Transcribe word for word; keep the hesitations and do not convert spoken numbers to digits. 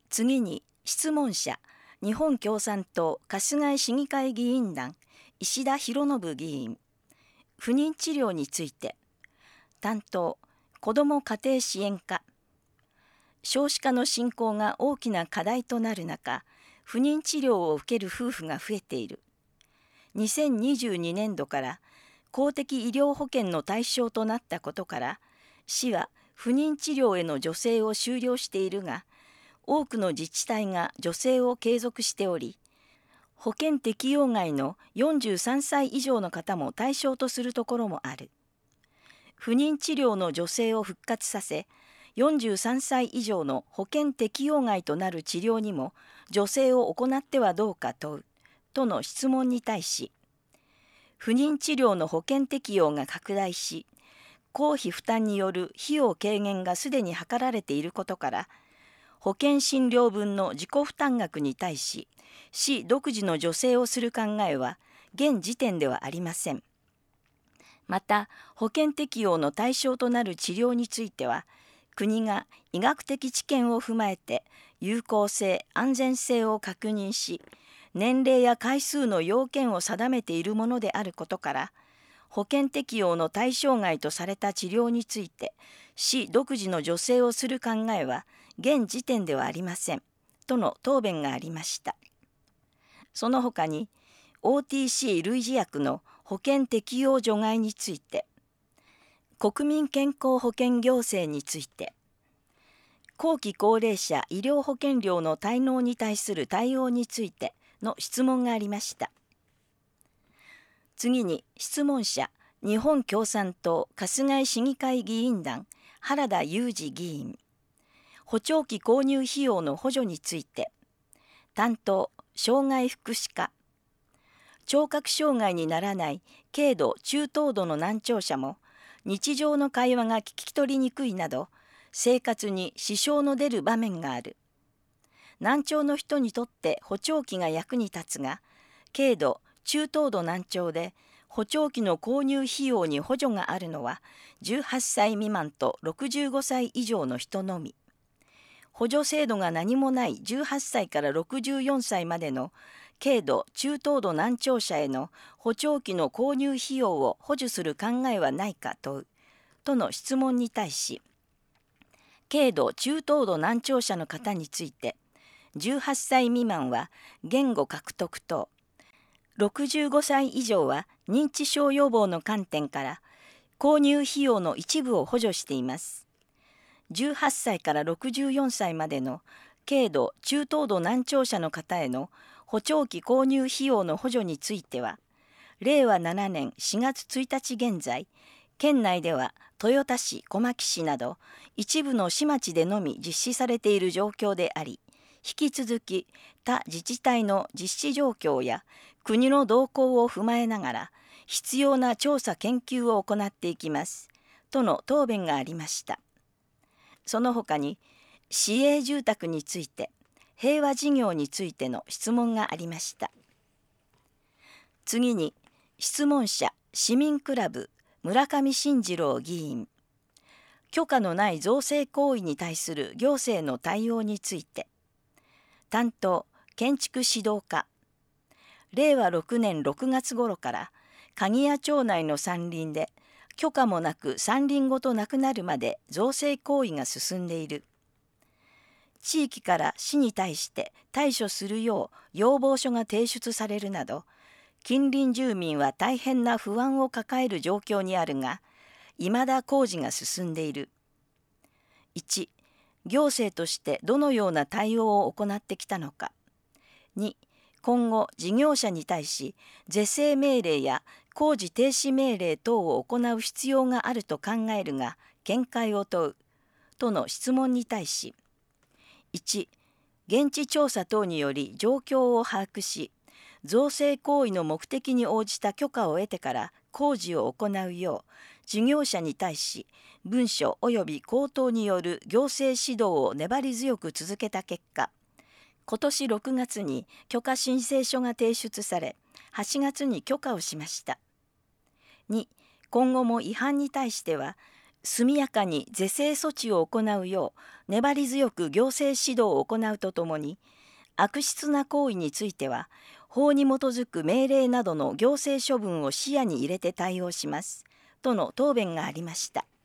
次に質問者、日本共産党春日井市議会議員団石田博信議員。不妊治療について。担当、子ども家庭支援課。少子化の進行が大きな課題となる中、不妊治療を受ける夫婦が増えている。にせんにじゅうにねんどから公的医療保険の対象となったことから、市は不妊治療への助成を終了しているが、多くの自治体が助成を継続しており、保険適用外のよんじゅうさんさい以上の方も対象とするところもある。不妊治療の助成を復活させ、よんじゅうさんさい以上の保険適用外となる治療にも助成を行ってはどうか問うとの質問に対し、不妊治療の保険適用が拡大し、公費負担による費用軽減がすでに図られていることから、保険診療分の自己負担額に対し、市独自の助成をする考えは現時点ではありません。また、保険適用の対象となる治療については、国が医学的知見を踏まえて有効性・安全性を確認し、年齢や回数の要件を定めているものであることから、保険適用の対象外とされた治療について、市独自の助成をする考えは現時点ではありません、との答弁がありました。その他に、オーティーシー 類似薬の保険適用除外について、国民健康保険行政について、後期高齢者医療保険料の滞納に対する対応についての質問がありました。次に質問者、日本共産党春日井市議会議員団原田裕二議員。補聴器購入費用の補助について。担当、障害福祉課。聴覚障害にならない軽度・中等度の難聴者も、日常の会話が聞き取りにくいなど、生活に支障の出る場面がある。難聴の人にとって補聴器が役に立つが、軽度・中等度難聴で補聴器の購入費用に補助があるのはじゅうはっさい未満とろくじゅうごさい以上の人のみ。補助制度が何もないじゅうはっさいからろくじゅうよんさいまでの軽度・中等度難聴者への補聴器の購入費用を補助する考えはないか問うとの質問に対し、軽度・中等度難聴者の方について、じゅうはっさい未満は言語獲得等、ろくじゅうごさい以上は認知症予防の観点から購入費用の一部を補助しています。じゅうはっさいからろくじゅうよんさいまでの軽度・中等度難聴者の方への補聴器購入費用の補助については、れいわななねんしがつついたち現在、県内では豊田市、小牧市など一部の市町でのみ実施されている状況であり、引き続き他自治体の実施状況や国の動向を踏まえながら必要な調査研究を行っていきますとの答弁がありました。その他に市営住宅について、平和事業についての質問がありました。次に質問者、市民クラブ村上信次郎議員。許可のない造成行為に対する行政の対応について。担当、建築指導課。れいわろくねんろくがつ頃から鍵屋町内の山林で許可もなく山林ごとなくなるまで造成行為が進んでいる。地域から市に対して対処するよう要望書が提出されるなど、近隣住民は大変な不安を抱える状況にあるが、いまだ工事が進んでいる。いち、行政としてどのような対応を行ってきたのか。に、今後事業者に対し是正命令や工事停止命令等を行う必要があると考えるが見解を問うとの質問に対し、いち、現地調査等により状況を把握し、造成行為の目的に応じた許可を得てから工事を行うよう事業者に対し文書及び口頭による行政指導を粘り強く続けた結果、今年ろくがつに許可申請書が提出され、はちがつに許可をしました。に、今後も違反に対しては速やかに是正措置を行うよう粘り強く行政指導を行うとともに、悪質な行為については法に基づく命令などの行政処分を視野に入れて対応しますとの答弁がありました。